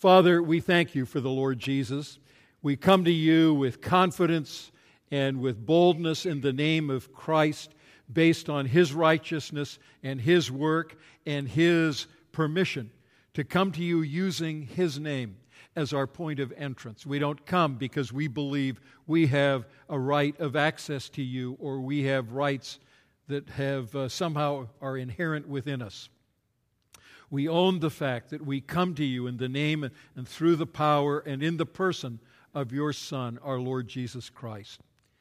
Father, we thank you for the Lord Jesus. We come to you with confidence and with boldness in the name of Christ, based on His righteousness and His work and His permission to come to you using His name as our point of entrance. We don't come because we believe we have a right of access to you, or we have rights that have somehow are inherent within us. We own the fact that we come to you in the name and through the power and in the person of your Son, our Lord Jesus Christ.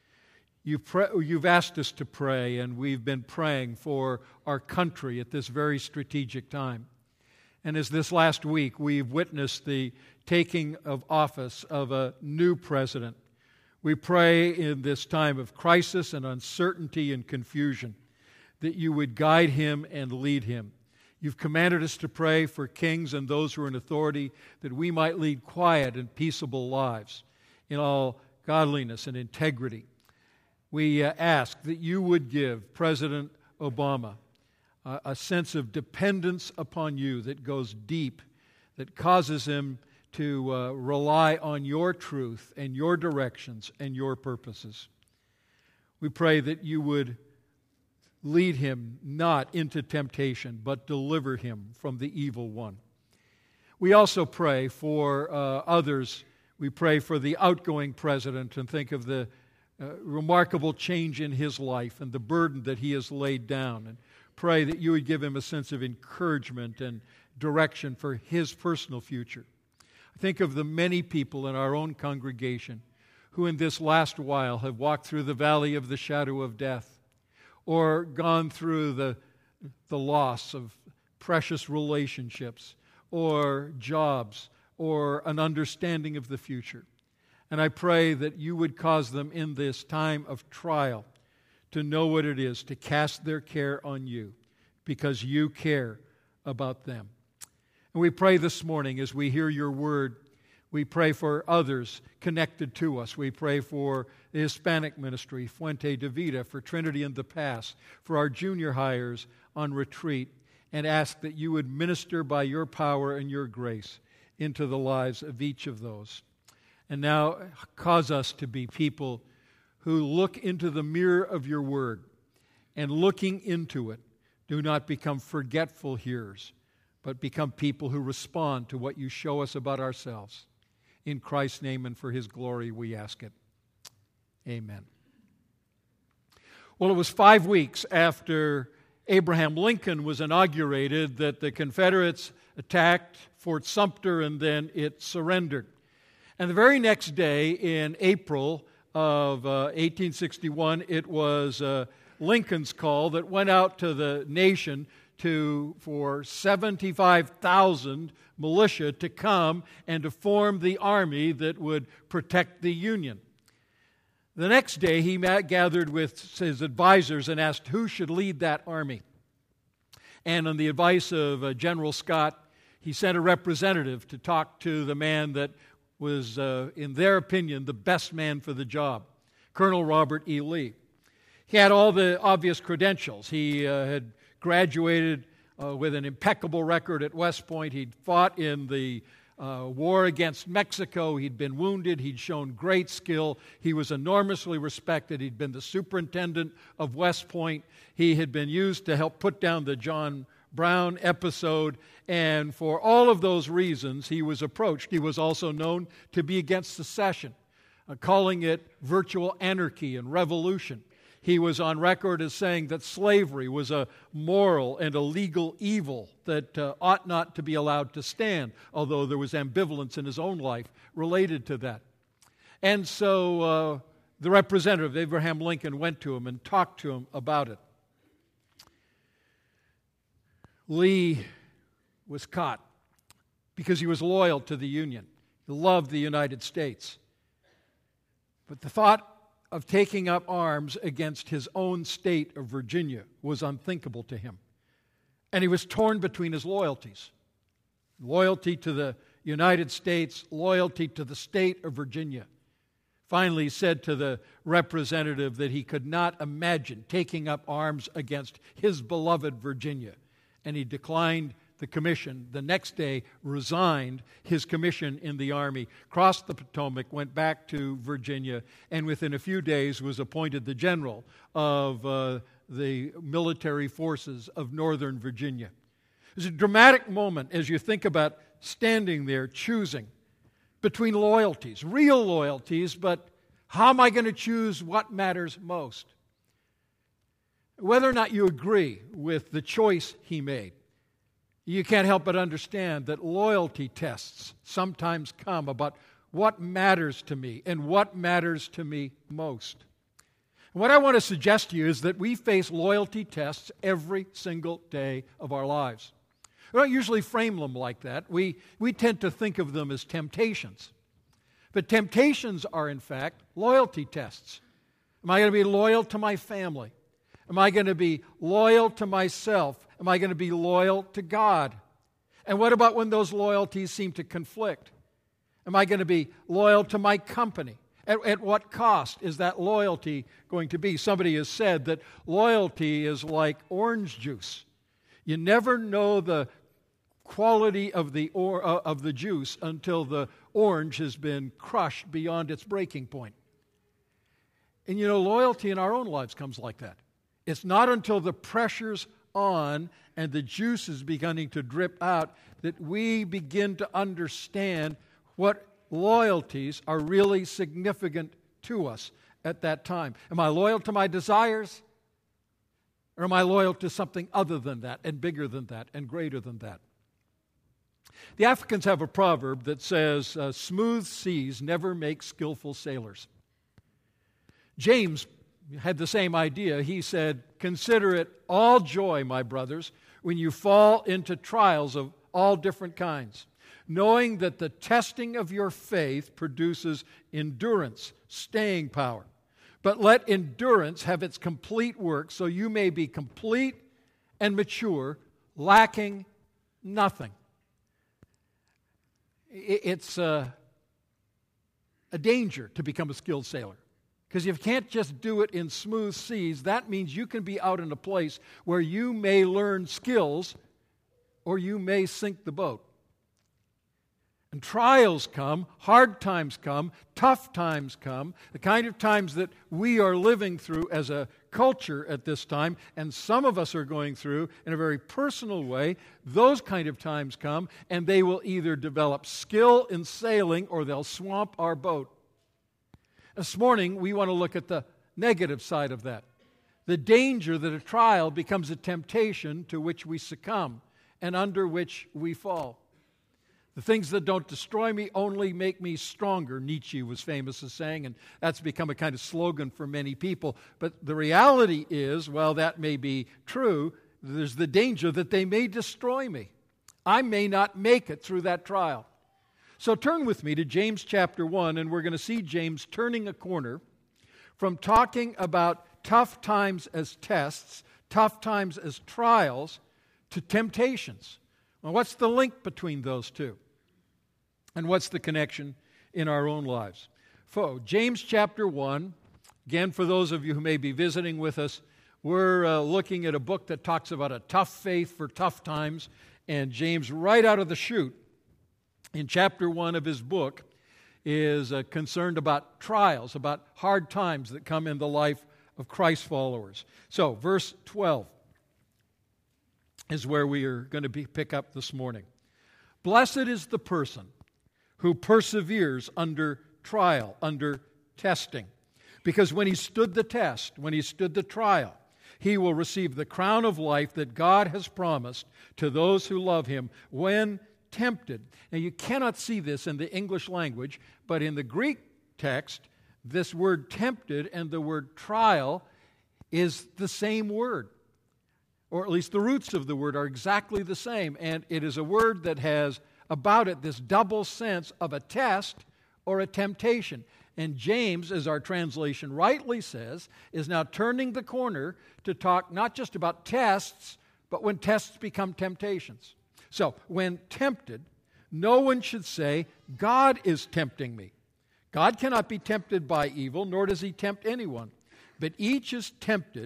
You've asked us to pray, and we've been praying for our country at this very strategic time. And as this last week, we've witnessed the taking of office of a new president. We pray in this time of crisis and uncertainty and confusion that you would guide him and lead him. You've commanded us to pray for kings and those who are in authority, that we might lead quiet and peaceable lives in all godliness and integrity. We ask that you would give President Obama a sense of dependence upon you that goes deep, that causes him to rely on your truth and your directions and your purposes. We pray that you would lead him not into temptation, but deliver him from the evil one. We also pray for others. We pray for the outgoing president and think of the remarkable change in his life and the burden that he has laid down, and pray that you would give him a sense of encouragement and direction for his personal future. Think of the many people in our own congregation who in this last while have walked through the valley of the shadow of death, or gone through the loss of precious relationships, or jobs, or an understanding of the future. And I pray that you would cause them in this time of trial to know what it is to cast their care on you, because you care about them. And we pray this morning as we hear your word, we pray for others connected to us. We pray for the Hispanic ministry, Fuente de Vida, for Trinity in the Pass, for our junior hires on retreat, and ask that you would minister by your power and your grace into the lives of each of those. And now cause us to be people who look into the mirror of your word, and looking into it, do not become forgetful hearers, but become people who respond to what you show us about ourselves. In Christ's name and for His glory we ask it. Amen. Well, it was 5 weeks after Abraham Lincoln was inaugurated that the Confederates attacked Fort Sumter, and then it surrendered. And the very next day, in April of 1861, it was Lincoln's call that went out to the nation for 75,000 militia to come and to form the army that would protect the Union. The next day, he gathered with his advisors and asked who should lead that army. And on the advice of General Scott, he sent a representative to talk to the man that was, in their opinion, the best man for the job, Colonel Robert E. Lee. He had all the obvious credentials. He had graduated with an impeccable record at West Point. He'd fought in the war against Mexico. He'd been wounded. He'd shown great skill. He was enormously respected. He'd been the superintendent of West Point. He had been used to help put down the John Brown episode, and for all of those reasons, he was approached. He was also known to be against secession, calling it virtual anarchy and revolution. He was on record as saying that slavery was a moral and a legal evil that ought not to be allowed to stand, although there was ambivalence in his own life related to that. And so the representative, Abraham Lincoln, went to him and talked to him about it. Lee was caught because he was loyal to the Union. He loved the United States. But the thought of taking up arms against his own state of Virginia was unthinkable to him. And he was torn between his loyalties. Loyalty to the United States, loyalty to the state of Virginia. Finally, he said to the representative that he could not imagine taking up arms against his beloved Virginia. And he declined the commission. The next day, resigned his commission in the Army, crossed the Potomac, went back to Virginia, and within a few days was appointed the general of the military forces of Northern Virginia. It's a dramatic moment as you think about standing there choosing between loyalties, real loyalties, but how am I going to choose what matters most? Whether or not you agree with the choice he made, you can't help but understand that loyalty tests sometimes come about what matters to me and what matters to me most. What I want to suggest to you is that we face loyalty tests every single day of our lives. We don't usually frame them like that. We tend to think of them as temptations. But temptations are, in fact, loyalty tests. Am I going to be loyal to my family? Am I going to be loyal to myself? Am I going to be loyal to God? And what about when those loyalties seem to conflict? Am I going to be loyal to my company? At what cost is that loyalty going to be? Somebody has said that loyalty is like orange juice. You never know the quality of the juice until the orange has been crushed beyond its breaking point. And you know, loyalty in our own lives comes like that. It's not until the pressure's on and the juice is beginning to drip out that we begin to understand what loyalties are really significant to us at that time. Am I loyal to my desires? Or am I loyal to something other than that and bigger than that and greater than that? The Africans have a proverb that says, smooth seas never make skillful sailors. James had the same idea. He said, consider it all joy, my brothers, when you fall into trials of all different kinds, knowing that the testing of your faith produces endurance, staying power. But let endurance have its complete work, so you may be complete and mature, lacking nothing. It's a danger to become a skilled sailor. Because if you can't just do it in smooth seas, that means you can be out in a place where you may learn skills or you may sink the boat. And trials come, hard times come, tough times come, the kind of times that we are living through as a culture at this time, and some of us are going through in a very personal way. Those kind of times come, and they will either develop skill in sailing or they'll swamp our boat. This morning, we want to look at the negative side of that. The danger that a trial becomes a temptation to which we succumb and under which we fall. The things that don't destroy me only make me stronger, Nietzsche was famous as saying, and that's become a kind of slogan for many people. But the reality is, while that may be true, there's the danger that they may destroy me. I may not make it through that trial. So turn with me to James chapter 1, and we're going to see James turning a corner from talking about tough times as tests, tough times as trials, to temptations. Well, what's the link between those two? And what's the connection in our own lives? James chapter 1, again, for those of you who may be visiting with us, we're looking at a book that talks about a tough faith for tough times, and James, right out of the chute, in chapter 1 of his book, is concerned about trials, about hard times that come in the life of Christ followers. So, verse 12 is where we are going to pick up this morning. Blessed is the person who perseveres under trial, under testing. Because when he stood the test, when he stood the trial, he will receive the crown of life that God has promised to those who love him when tempted. Now, you cannot see this in the English language, but in the Greek text, this word tempted and the word trial is the same word. Or at least the roots of the word are exactly the same. And it is a word that has about it this double sense of a test or a temptation. And James, as our translation rightly says, is now turning the corner to talk not just about tests, but when tests become temptations. So, when tempted, no one should say, God is tempting me. God cannot be tempted by evil, nor does he tempt anyone. But each is tempted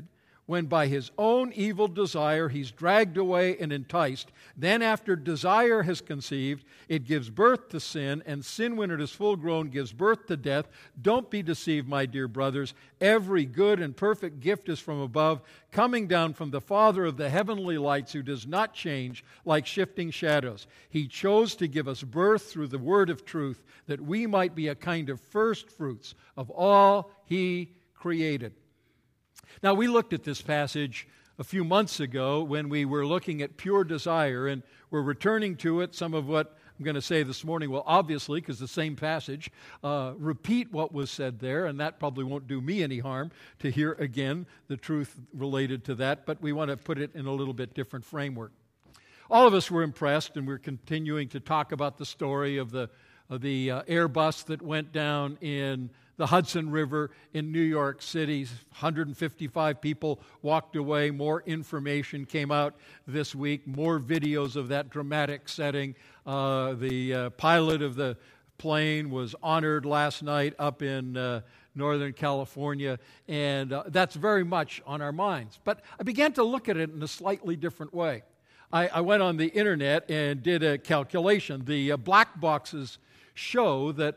when by his own evil desire he's dragged away and enticed. Then after desire has conceived, it gives birth to sin, and sin, when it is full grown, gives birth to death. Don't be deceived, my dear brothers. Every good and perfect gift is from above, coming down from the Father of the heavenly lights, who does not change like shifting shadows. He chose to give us birth through the word of truth, that we might be a kind of first fruits of all he created. Now, we looked at this passage a few months ago when we were looking at pure desire, and we're returning to it. Some of what I'm going to say this morning will obviously, because the same passage, repeat what was said there, and that probably won't do me any harm to hear again the truth related to that, but we want to put it in a little bit different framework. All of us were impressed, and we're continuing to talk about the story of the Airbus that went down in the Hudson River in New York City. 155 people walked away. More information came out this week. More videos of that dramatic setting. The pilot of the plane was honored last night up in Northern California, and that's very much on our minds. But I began to look at it in a slightly different way. I went on the internet and did a calculation. The black boxes show that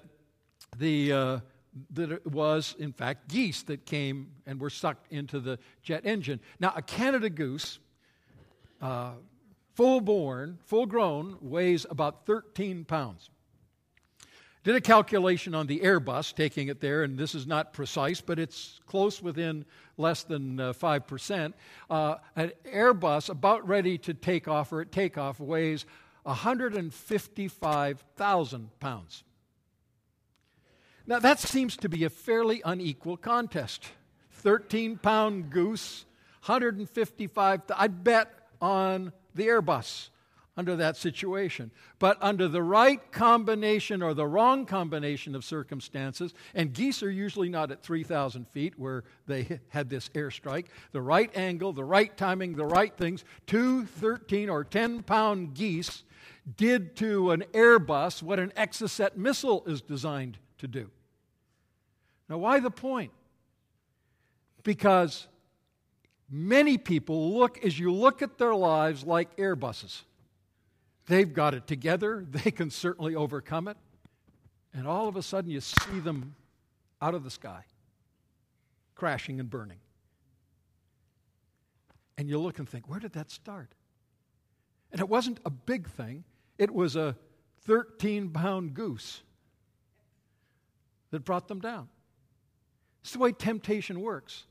that it was, in fact, geese that came and were sucked into the jet engine. Now, a Canada goose, full grown, weighs about 13 pounds. Did a calculation on the Airbus, taking it there, and this is not precise, but it's close within less than 5%. An Airbus about ready to take off, or at takeoff, weighs 155,000 pounds. Now, that seems to be a fairly unequal contest. 13-pound goose, 155, I'd bet on the Airbus under that situation. But under the right combination or the wrong combination of circumstances, and geese are usually not at 3,000 feet where they had this airstrike, the right angle, the right timing, the right things, 2 13 or 10-pound geese did to an Airbus what an Exocet missile is designed to do. Now, why the point? Because many people as you look at their lives like Airbuses. They've got it together. They can certainly overcome it. And all of a sudden you see them out of the sky, crashing and burning. And you look and think, where did that start? And it wasn't a big thing. It was a 13-pound goose that brought them down. It's the way temptation works.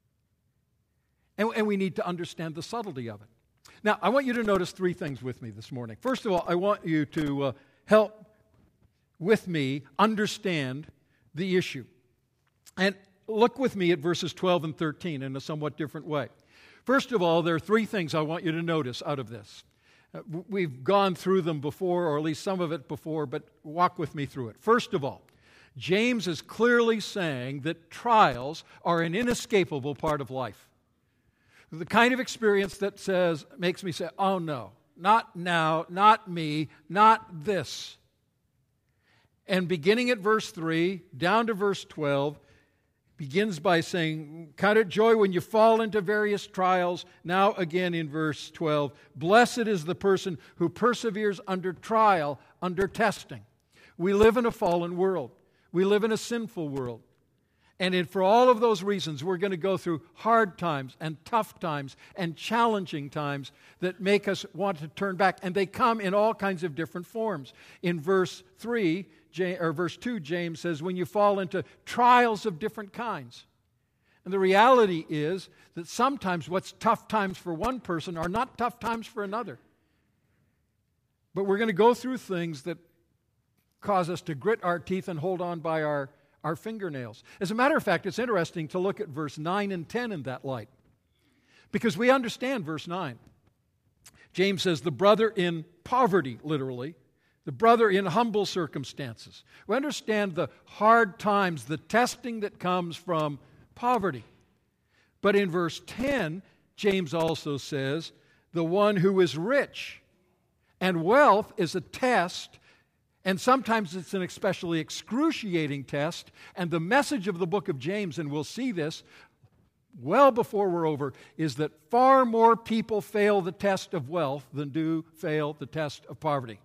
And we need to understand the subtlety of it. Now, I want you to notice 3 things with me this morning. First of all, I want you to help with me understand the issue. And look with me at verses 12 and 13 in a somewhat different way. First of all, there are 3 things I want you to notice out of this. We've gone through them before, or at least some of it before, but walk with me through it. First of all, James is clearly saying that trials are an inescapable part of life. The kind of experience that makes me say, oh no, not now, not me, not this. And beginning at verse 3, down to verse 12, begins by saying, count it joy when you fall into various trials. Now again in verse 12, blessed is the person who perseveres under trial, under testing. We live in a fallen world. We live in a sinful world. And for all of those reasons, we're going to go through hard times and tough times and challenging times that make us want to turn back. And they come in all kinds of different forms. In verse 2, James says, when you fall into trials of different kinds. And the reality is that sometimes what's tough times for one person are not tough times for another. But we're going to go through things that cause us to grit our teeth and hold on by our fingernails. As a matter of fact, it's interesting to look at verse 9 and 10 in that light. Because we understand verse 9. James says, the brother in poverty, literally, the brother in humble circumstances. We understand the hard times, the testing that comes from poverty. But in verse 10, James also says, the one who is rich. And wealth is a test. And sometimes it's an especially excruciating test. And the message of the book of James, and we'll see this, well before we're over, is that far more people fail the test of wealth than do fail the test of poverty.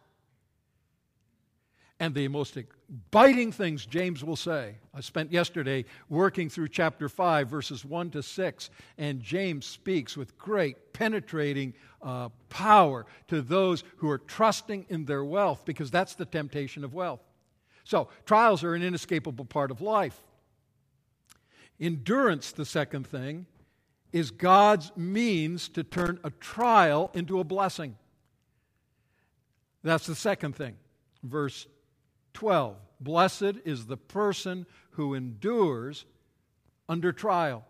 And the most biting things James will say, I spent yesterday working through chapter 5, verses 1 to 6, and James speaks with great penetrating power to those who are trusting in their wealth, because that's the temptation of wealth. So, trials are an inescapable part of life. Endurance, the second thing, is God's means to turn a trial into a blessing. That's the second thing. Verse 12, blessed is the person who endures under trial.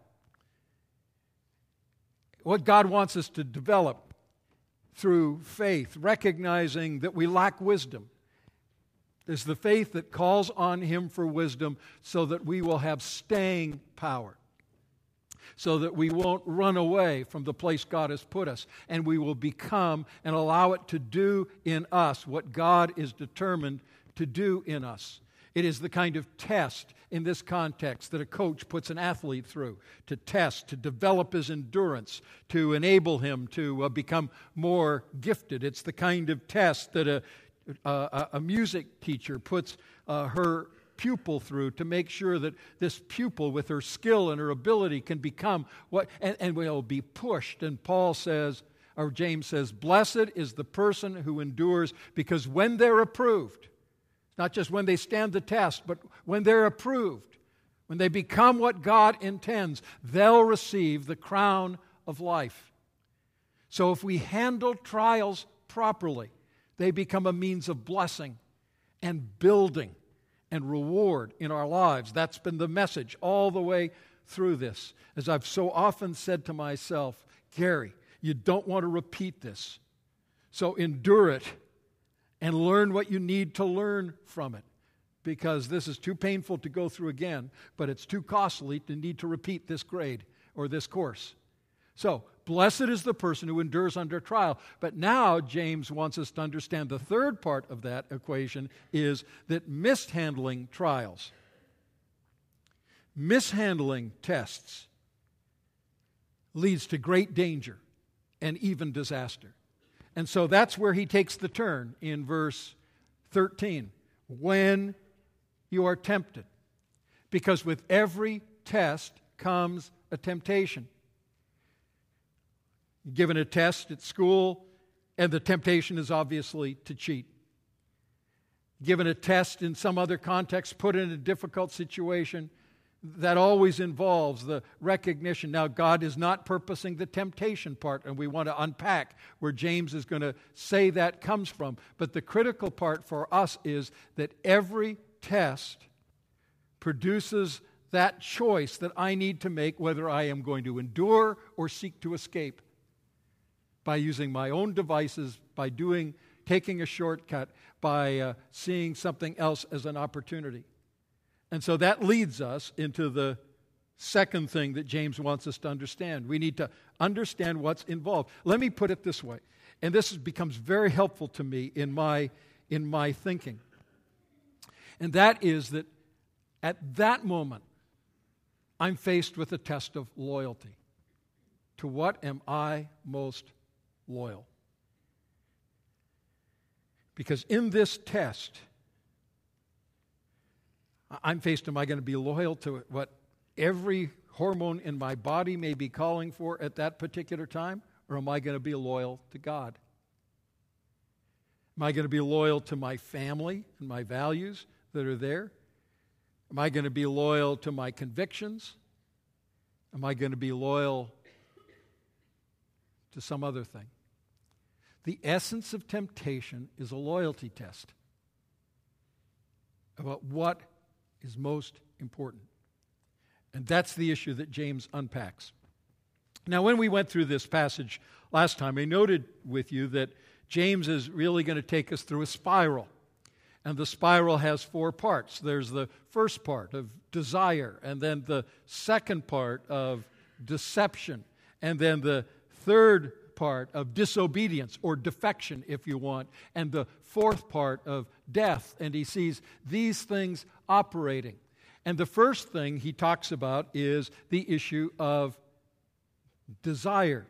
What God wants us to develop through faith, recognizing that we lack wisdom, is the faith that calls on Him for wisdom so that we will have staying power, so that we won't run away from the place God has put us, and we will become and allow it to do in us what God is determined to do in us. It is the kind of test in this context that a coach puts an athlete through to test, to develop his endurance, to enable him to become more gifted. It's the kind of test that a music teacher puts her pupil through to make sure that this pupil, with her skill and her ability, can become what, and will be pushed. And Paul says, or James says, blessed is the person who endures, because when they're approved, not just when they stand the test, but when they're approved, when they become what God intends, they'll receive the crown of life. So if we handle trials properly, they become a means of blessing and building and reward in our lives. That's been the message all the way through this. As I've so often said to myself, Gary, you don't want to repeat this. So endure it and learn what you need to learn from it, because this is too painful to go through again, but it's too costly to need to repeat this grade or this course. So, blessed is the person who endures under trial. But now James wants us to understand the third part of that equation is that mishandling trials, mishandling tests, leads to great danger and even disaster. And so that's where he takes the turn in verse 13. When you are tempted. Because with every test comes a temptation. Given a test at school, and the temptation is obviously to cheat. Given a test in some other context, put in a difficult situation, that always involves the recognition. Now, God is not purposing the temptation part, and we want to unpack where James is going to say that comes from. But the critical part for us is that every test produces that choice that I need to make, whether I am going to endure or seek to escape, by using my own devices, by taking a shortcut, by seeing something else as an opportunity. And so that leads us into the second thing that James wants us to understand. We need to understand what's involved. Let me put it this way, and this becomes very helpful to me in my thinking. And that is that at that moment, I'm faced with a test of loyalty. To what am I most loyal? Because in this test, I'm faced, am I going to be loyal to what every hormone in my body may be calling for at that particular time? Or am I going to be loyal to God? Am I going to be loyal to my family and my values that are there? Am I going to be loyal to my convictions? Am I going to be loyal to some other thing? The essence of temptation is a loyalty test about what is most important. And that's the issue that James unpacks. Now, when we went through this passage last time, I noted with you that James is really going to take us through a spiral. And the spiral has 4 parts. There's the first part of desire, and then the second part of deception, and then the third part of disobedience or defection, if you want, and the fourth part of death. And he sees these things operating. And the first thing he talks about is the issue of desire.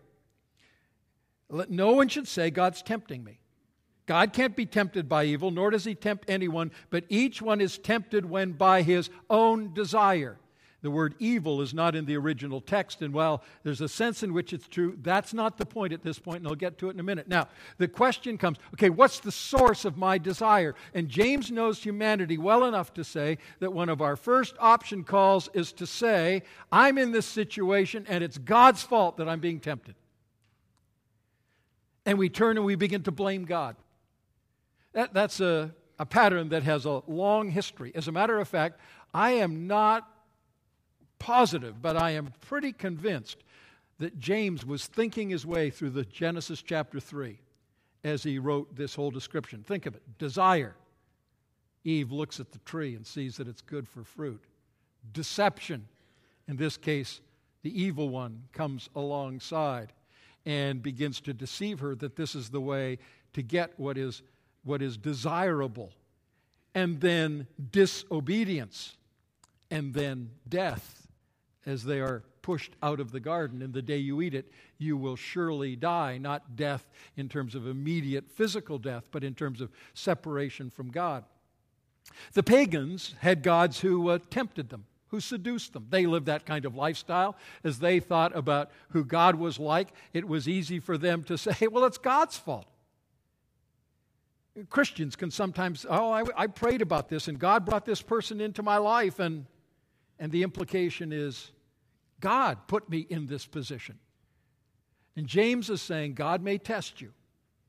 No one should say, God's tempting me. God can't be tempted by evil, nor does he tempt anyone, but each one is tempted when by his own desire. The word evil is not in the original text, and while there's a sense in which it's true, that's not the point at this point, and I'll get to it in a minute. Now, the question comes, okay, what's the source of my desire? And James knows humanity well enough to say that one of our first option calls is to say, I'm in this situation, and it's God's fault that I'm being tempted. And we turn and we begin to blame God. That's a pattern that has a long history. As a matter of fact, I am not positive, but I am pretty convinced that James was thinking his way through the Genesis chapter 3 as he wrote this whole description. Think of it. Desire. Eve looks at the tree and sees that it's good for fruit. Deception. In this case, the evil one comes alongside and begins to deceive her that this is the way to get what is desirable. And then disobedience. And then death. As they are pushed out of the garden. In the day you eat it, you will surely die. Not death in terms of immediate physical death, but in terms of separation from God. The pagans had gods who tempted them, who seduced them. They lived that kind of lifestyle. As they thought about who God was like, it was easy for them to say, well, it's God's fault. Christians can sometimes, I prayed about this, and God brought this person into my life, and the implication is, God put me in this position. And James is saying, God may test you.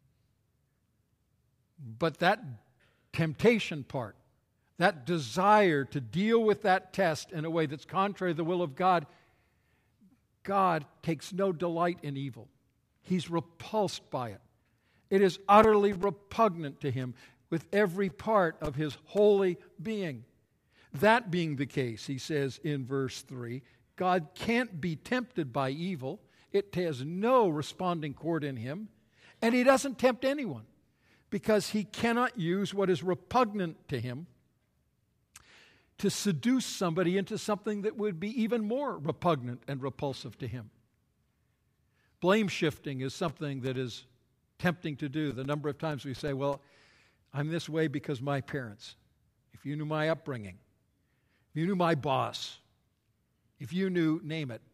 But that temptation part, that desire to deal with that test in a way that's contrary to the will of God, God takes no delight in evil. He's repulsed by it. It is utterly repugnant to him with every part of his holy being. That being the case, he says in verse 3, God can't be tempted by evil. It has no responding chord in him. And he doesn't tempt anyone because he cannot use what is repugnant to him to seduce somebody into something that would be even more repugnant and repulsive to him. Blame shifting is something that is tempting to do. The number of times we say, well, I'm this way because my parents. If you knew my upbringing, if you knew my boss, if you knew, name it.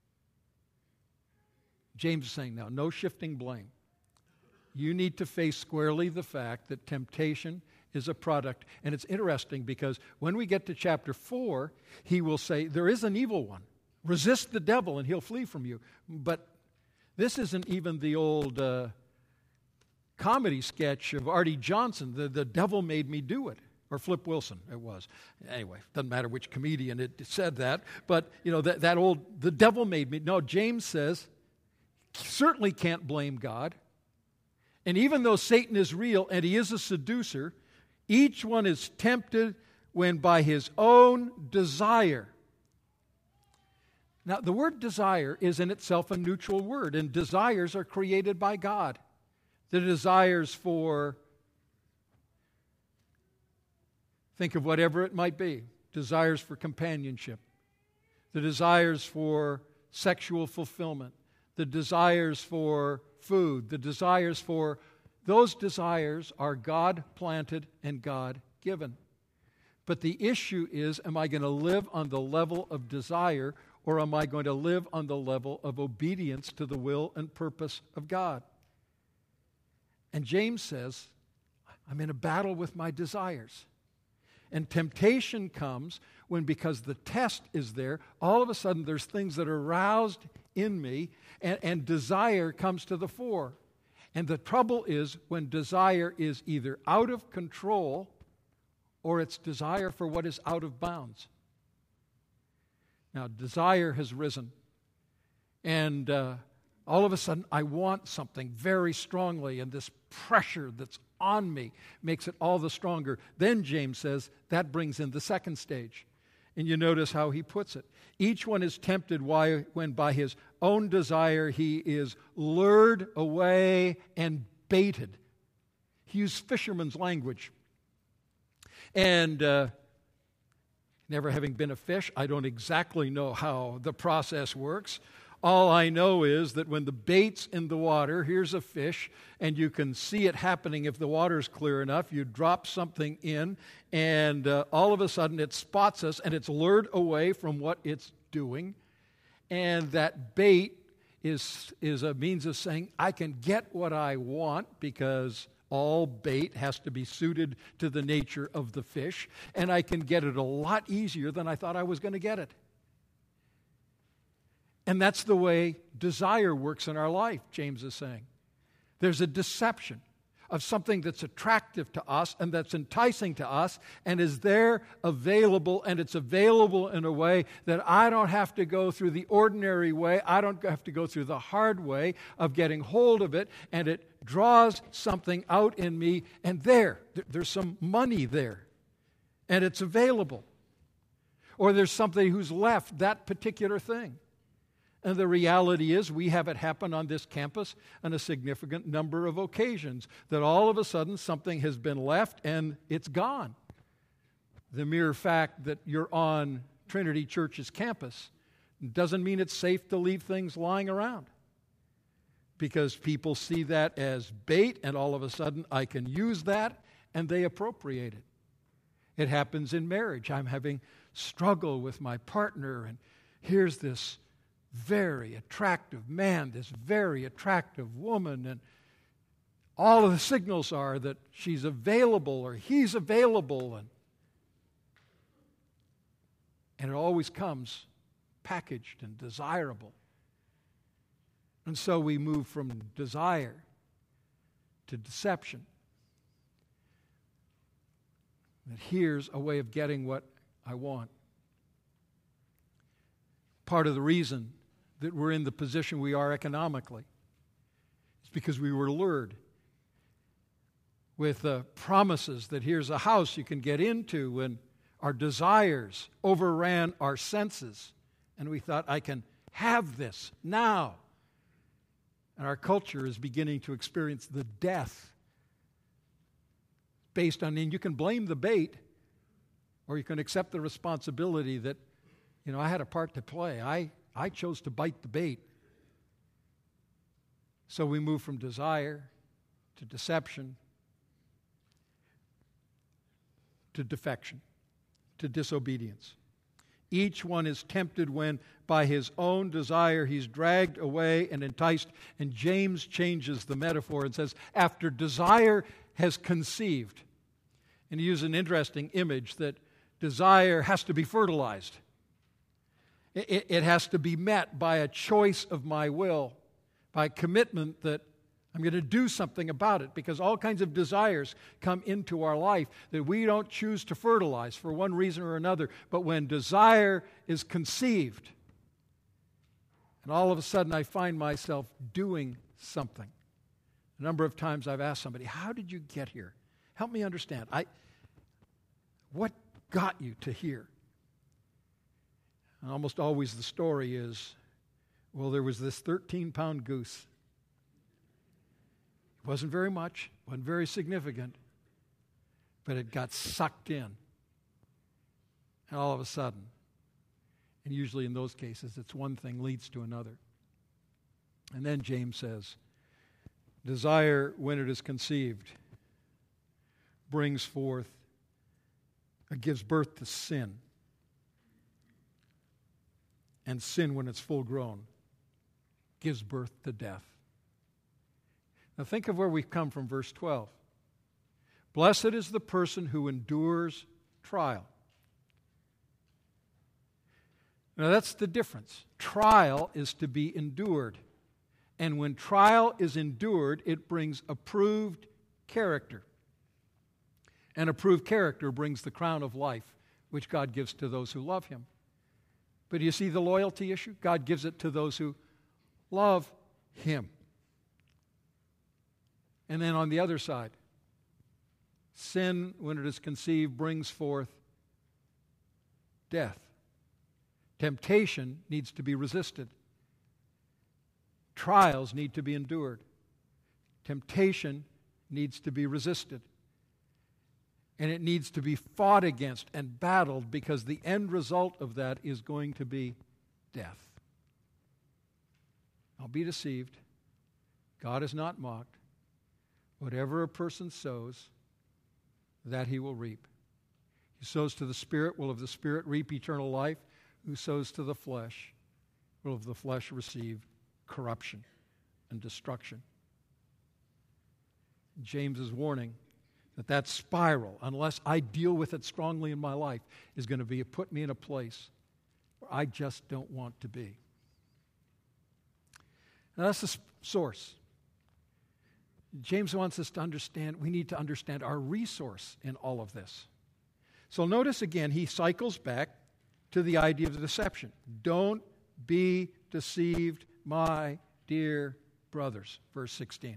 James is saying now, no shifting blame. You need to face squarely the fact that temptation is a product. And it's interesting because when we get to chapter 4, he will say, there is an evil one. Resist the devil and he'll flee from you. But this isn't even the old comedy sketch of Artie Johnson, the devil made me do it. Or Flip Wilson, it was. Anyway, doesn't matter which comedian it said that. But, that old, the devil made me. No, James says, certainly can't blame God. And even though Satan is real and he is a seducer, each one is tempted when by his own desire. Now, the word desire is in itself a neutral word, and desires are created by God. The desires for, think of whatever it might be, desires for companionship, the desires for sexual fulfillment, the desires for food, the desires for, those desires are God-planted and God-given. But the issue is, am I going to live on the level of desire, or am I going to live on the level of obedience to the will and purpose of God? And James says, I'm in a battle with my desires. And temptation comes when, because the test is there, all of a sudden there's things that are aroused in me, and desire comes to the fore. And the trouble is when desire is either out of control or it's desire for what is out of bounds. Now, desire has risen, and all of a sudden I want something very strongly, and this pressure that's on me makes it all the stronger. Then James says that brings in the second stage. And you notice how he puts it. Each one is tempted when by his own desire he is lured away and baited. He used fisherman's language. And Never having been a fish, I don't exactly know how the process works. All I know is that when the bait's in the water, here's a fish, and you can see it happening if the water's clear enough. You drop something in, and all of a sudden it spots us, and it's lured away from what it's doing. And that bait is a means of saying, I can get what I want, because all bait has to be suited to the nature of the fish, and I can get it a lot easier than I thought I was going to get it. And that's the way desire works in our life, James is saying. There's a deception of something that's attractive to us and that's enticing to us and is there available, and it's available in a way that I don't have to go through the ordinary way. I don't have to go through the hard way of getting hold of it, and it draws something out in me, and there's some money there, and it's available. Or there's somebody who's left that particular thing. And the reality is we have it happen on this campus on a significant number of occasions, that all of a sudden something has been left and it's gone. The mere fact that you're on Trinity Church's campus doesn't mean it's safe to leave things lying around, because people see that as bait, and all of a sudden I can use that, and they appropriate it. It happens in marriage. I'm having struggle with my partner, and here's this very attractive man, this very attractive woman, and all of the signals are that she's available or he's available, and it always comes packaged and desirable. And so we move from desire to deception. That here's a way of getting what I want. Part of the reason that we're in the position we are economically is because we were lured with promises that here's a house you can get into, and our desires overran our senses, and we thought, I can have this now. And our culture is beginning to experience the death based on, and you can blame the bait, or you can accept the responsibility that, I had a part to play. I chose to bite the bait. So we move from desire to deception to defection, to disobedience. Each one is tempted when, by his own desire, he's dragged away and enticed. And James changes the metaphor and says, after desire has conceived. And he uses an interesting image that desire has to be fertilized. It has to be met by a choice of my will, by a commitment that I'm going to do something about it, because all kinds of desires come into our life that we don't choose to fertilize for one reason or another. But when desire is conceived, and all of a sudden I find myself doing something. A number of times I've asked somebody, how did you get here? Help me understand. What got you to here? And almost always the story is, well, there was this 13-pound goose. It wasn't very much, wasn't very significant, but it got sucked in. And all of a sudden, and usually in those cases, it's one thing leads to another. And then James says, desire, when it is conceived, brings forth, gives birth to sin. And sin, when it's full grown, gives birth to death. Now think of where we've come from, verse 12. Blessed is the person who endures trial. Now that's the difference. Trial is to be endured. And when trial is endured, it brings approved character. And approved character brings the crown of life, which God gives to those who love Him. But do you see the loyalty issue? God gives it to those who love Him. And then on the other side, sin, when it is conceived, brings forth death. Temptation needs to be resisted. Trials need to be endured. Temptation needs to be resisted. And it needs to be fought against and battled, because the end result of that is going to be death. Don't be deceived. God is not mocked. Whatever a person sows, that he will reap. He sows to the Spirit, will of the Spirit reap eternal life. Who sows to the flesh, will of the flesh receive corruption and destruction. James is warning that spiral, unless I deal with it strongly in my life, is going to put me in a place where I just don't want to be. Now that's the source. James wants us to understand, we need to understand our resource in all of this. So notice again, he cycles back to the idea of the deception. Don't be deceived, my dear brothers. Verse 16.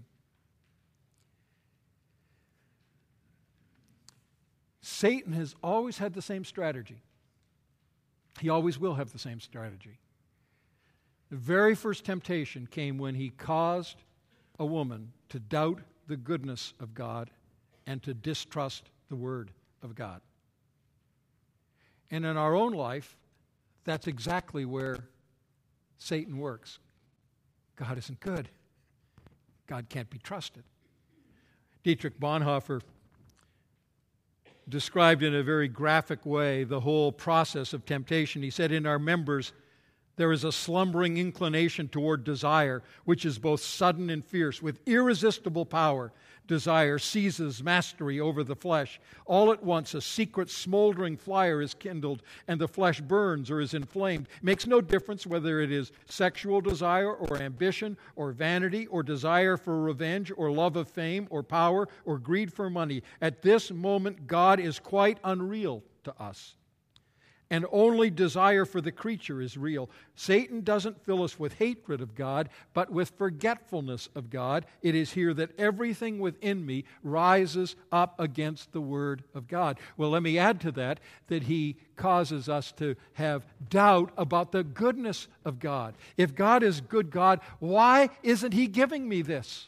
Satan has always had the same strategy. He always will have the same strategy. The very first temptation came when he caused a woman to doubt the goodness of God and to distrust the Word of God. And in our own life, that's exactly where Satan works. God isn't good. God can't be trusted. Dietrich Bonhoeffer described in a very graphic way the whole process of temptation. He said, in our members, there is a slumbering inclination toward desire, which is both sudden and fierce. With irresistible power, desire seizes mastery over the flesh. All at once, a secret smoldering fire is kindled, and the flesh burns or is inflamed. It makes no difference whether it is sexual desire or ambition or vanity or desire for revenge or love of fame or power or greed for money. At this moment, God is quite unreal to us. And only desire for the creature is real. Satan doesn't fill us with hatred of God, but with forgetfulness of God. It is here that everything within me rises up against the Word of God. Well, let me add to that he causes us to have doubt about the goodness of God. If God is good God, why isn't He giving me this?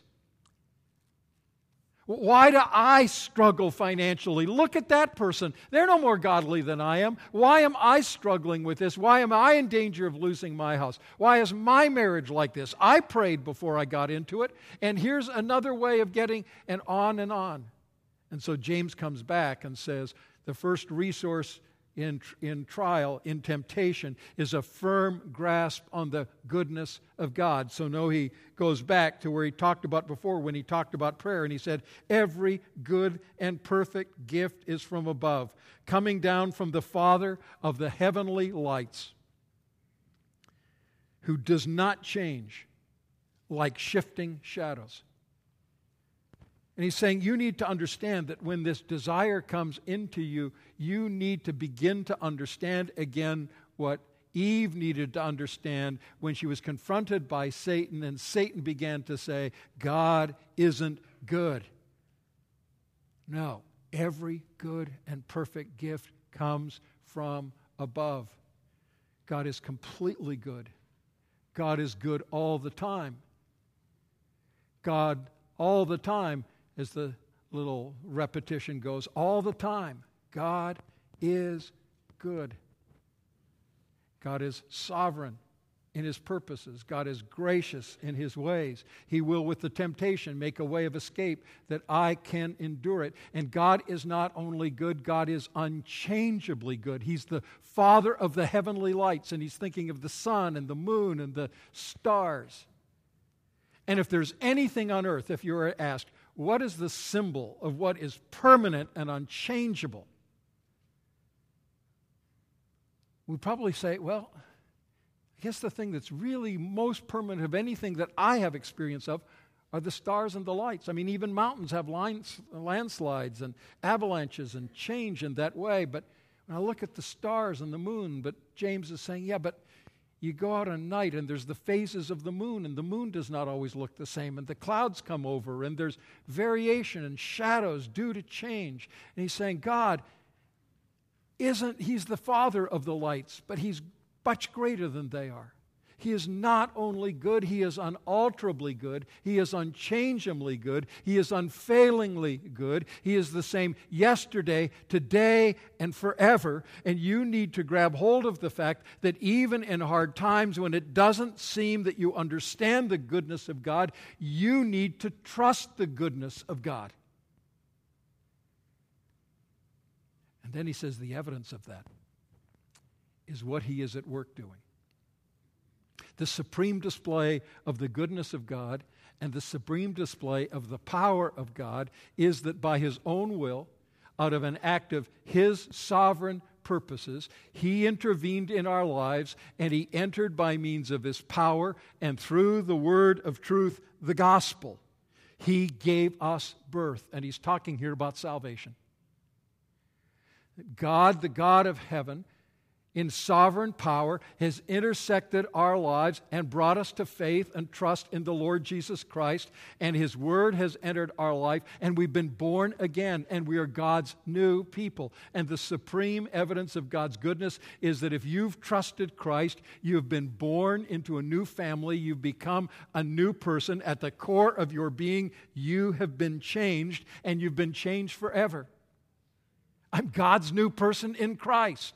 Why do I struggle financially? Look at that person. They're no more godly than I am. Why am I struggling with this? Why am I in danger of losing my house? Why is my marriage like this? I prayed before I got into it, and here's another way of getting, and on and on. And so James comes back and says, the first resource in trial, in temptation, is a firm grasp on the goodness of God. So no, he goes back to where he talked about before when he talked about prayer, and he said, every good and perfect gift is from above, coming down from the Father of the heavenly lights, who does not change like shifting shadows. And he's saying you need to understand that when this desire comes into you, you need to begin to understand again what Eve needed to understand when she was confronted by Satan, and Satan began to say, God isn't good. No, every good and perfect gift comes from above. God is completely good. God is good all the time. God all the time, as the little repetition goes, all the time, God is good. God is sovereign in His purposes. God is gracious in His ways. He will, with the temptation, make a way of escape that I can endure it. And God is not only good, God is unchangeably good. He's the Father of the heavenly lights, and He's thinking of the sun and the moon and the stars. And if there's anything on earth, if you're asked, what is the symbol of what is permanent and unchangeable? We'd probably say, well, I guess the thing that's really most permanent of anything that I have experience of are the stars and the lights. I mean, even mountains have landslides and avalanches and change in that way. But when I look at the stars and the moon, but James is saying, yeah, but you go out at night and there's the phases of the moon, and the moon does not always look the same, and the clouds come over, and there's variation and shadows due to change. And he's saying, God He's the Father of the lights, but He's much greater than they are. He is not only good, He is unalterably good. He is unchangeably good. He is unfailingly good. He is the same yesterday, today, and forever. And you need to grab hold of the fact that even in hard times when it doesn't seem that you understand the goodness of God, you need to trust the goodness of God. And then he says the evidence of that is what He is at work doing. The supreme display of the goodness of God and the supreme display of the power of God is that by His own will, out of an act of His sovereign purposes, He intervened in our lives, and He entered by means of His power and through the word of truth, the gospel. He gave us birth, and He's talking here about salvation. God, the God of heaven, in sovereign power, has intersected our lives and brought us to faith and trust in the Lord Jesus Christ, and His Word has entered our life, and we've been born again, and we are God's new people. And the supreme evidence of God's goodness is that if you've trusted Christ, you have been born into a new family, you've become a new person. At the core of your being, you have been changed, and you've been changed forever. I'm God's new person in Christ.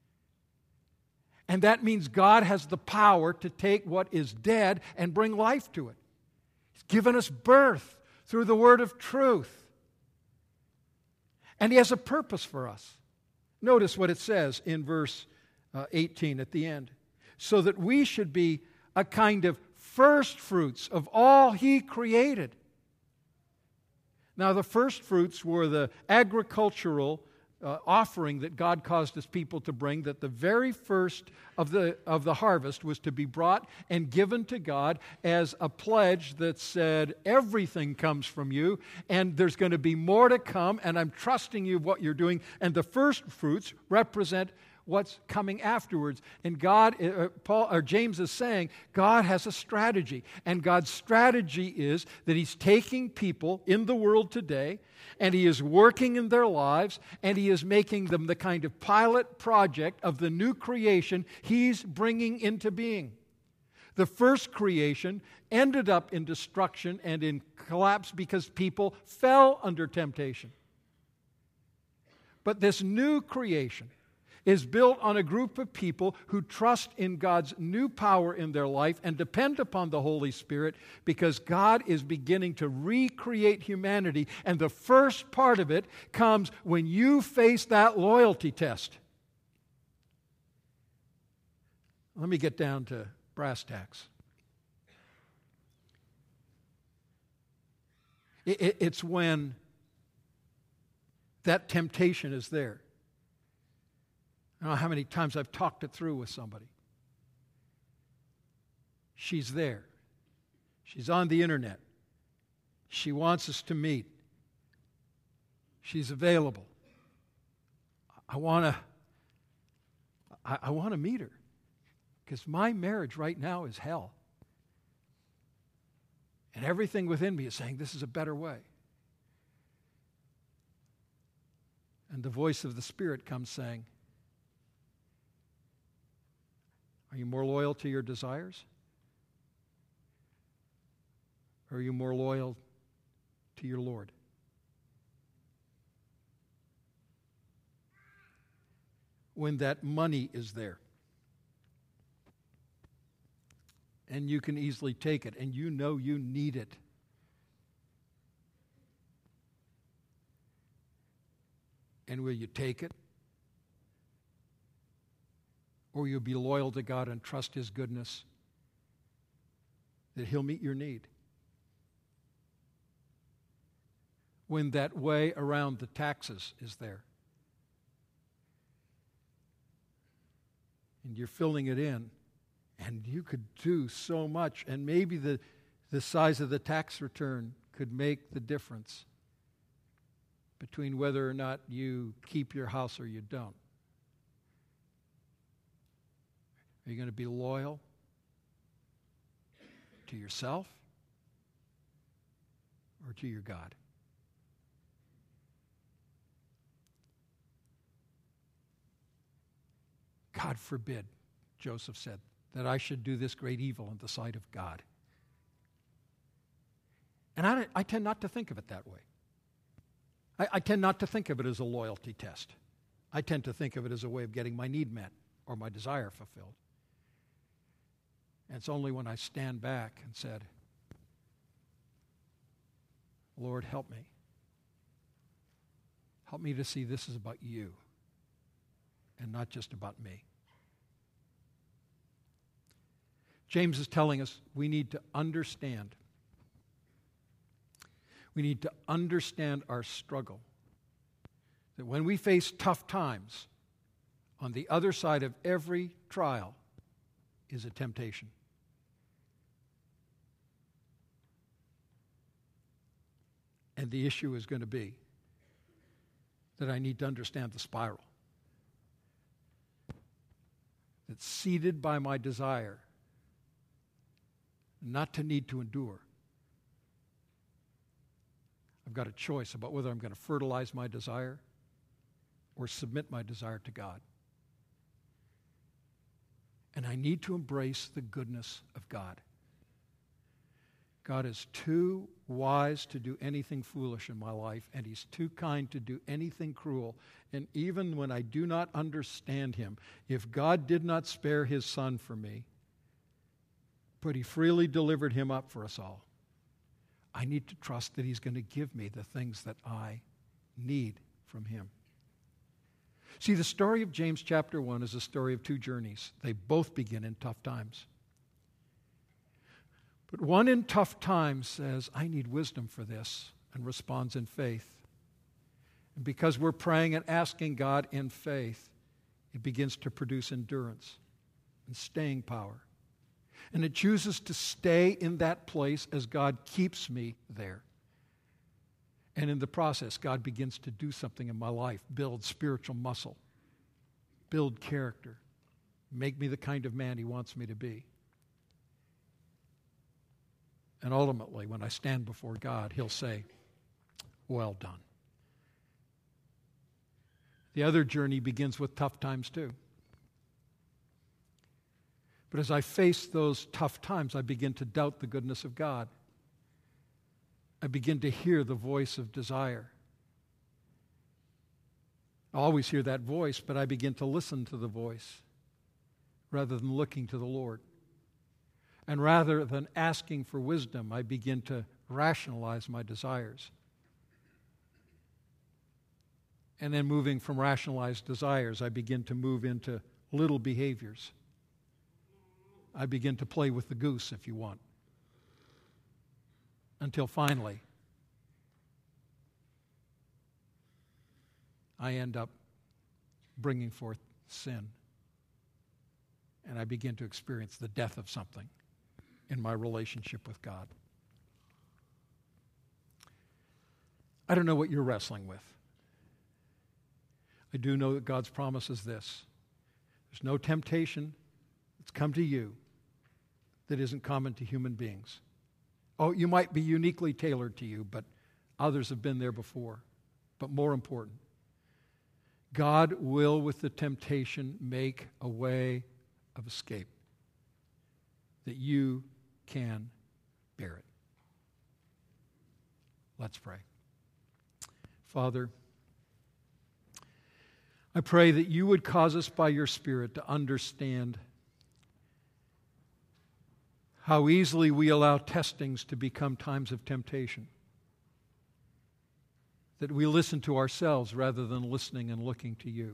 And that means God has the power to take what is dead and bring life to it. He's given us birth through the word of truth. And He has a purpose for us. Notice what it says in verse 18 at the end. So that we should be a kind of first fruits of all He created. Now, the first fruits were the agricultural offering that God caused His people to bring, that the very first of the harvest was to be brought and given to God as a pledge that said, everything comes from you, and there's going to be more to come, and I'm trusting you what you're doing. And the first fruits represent what's coming afterwards. And James is saying God has a strategy, and God's strategy is that He's taking people in the world today, and He is working in their lives, and He is making them the kind of pilot project of the new creation He's bringing into being. The first creation ended up in destruction and in collapse because people fell under temptation. But this new creation is built on a group of people who trust in God's new power in their life and depend upon the Holy Spirit, because God is beginning to recreate humanity. And the first part of it comes when you face that loyalty test. Let me get down to brass tacks. It's when that temptation is there. I don't know how many times I've talked it through with somebody. She's there. She's on the internet. She wants us to meet. She's available. I want to meet her, because my marriage right now is hell. And everything within me is saying this is a better way. And the voice of the Spirit comes saying, are you more loyal to your desires? Or are you more loyal to your Lord? When that money is there, and you can easily take it, and you know you need it, and will you take it? Or you'll be loyal to God and trust His goodness, that He'll meet your need. When that way around the taxes is there, and you're filling it in, and you could do so much, and maybe the size of the tax return could make the difference between whether or not you keep your house or you don't. Are you going to be loyal to yourself or to your God? God forbid, Joseph said, that I should do this great evil in the sight of God. And I tend not to think of it that way. I tend not to think of it as a loyalty test. I tend to think of it as a way of getting my need met or my desire fulfilled. And it's only when I stand back and said, Lord, help me. Help me to see this is about you and not just about me. James is telling us we need to understand. We need to understand our struggle. That when we face tough times, on the other side of every trial is a temptation. And the issue is going to be that I need to understand the spiral. That's seated by my desire not to need to endure. I've got a choice about whether I'm going to fertilize my desire or submit my desire to God. And I need to embrace the goodness of God. God is too wise to do anything foolish in my life, and He's too kind to do anything cruel. And even when I do not understand Him, if God did not spare His Son for me, but He freely delivered Him up for us all, I need to trust that He's going to give me the things that I need from Him. See, the story of James chapter 1 is a story of two journeys. They both begin in tough times. But one in tough times says, I need wisdom for this, and responds in faith. And because we're praying and asking God in faith, it begins to produce endurance and staying power. And it chooses to stay in that place as God keeps me there. And in the process, God begins to do something in my life, build spiritual muscle, build character, make me the kind of man He wants me to be. And ultimately, when I stand before God, He'll say, well done. The other journey begins with tough times too. But as I face those tough times, I begin to doubt the goodness of God. I begin to hear the voice of desire. I always hear that voice, but I begin to listen to the voice rather than looking to the Lord. And rather than asking for wisdom, I begin to rationalize my desires. And then moving from rationalized desires, I begin to move into little behaviors. I begin to play with the goose, if you want. Until finally, I end up bringing forth sin. And I begin to experience the death of something in my relationship with God. I don't know what you're wrestling with. I do know that God's promise is this. There's no temptation that's come to you that isn't common to human beings. Oh, you might be uniquely tailored to you, but others have been there before. But more important, God will, with the temptation, make a way of escape that you can bear it. Let's pray. Father, I pray that you would cause us by your Spirit to understand how easily we allow testings to become times of temptation. That we listen to ourselves rather than listening and looking to you.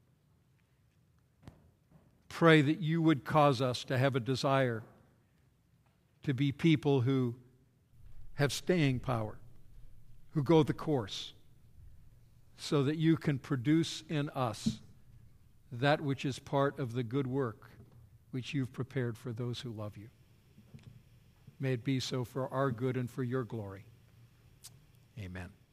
Pray that you would cause us to have a desire to be people who have staying power, who go the course, so that you can produce in us that which is part of the good work which you've prepared for those who love you. May it be so for our good and for your glory. Amen.